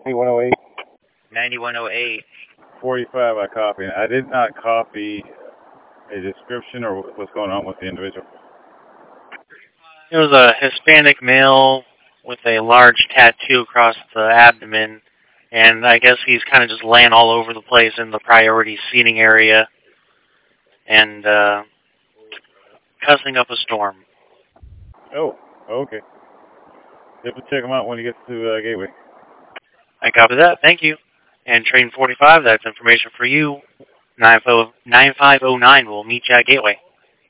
9108. 9108. 45, I copy. I did not copy a description or what's going on with the individual. It was a Hispanic male with a large tattoo across the abdomen, and I guess he's kind of just laying all over the place in the priority seating area and cussing up a storm. Oh, okay. Definitely check him out when he gets to Gateway. I copy that. Thank you. And Train 45, that's information for you. 9509 will meet you at Gateway.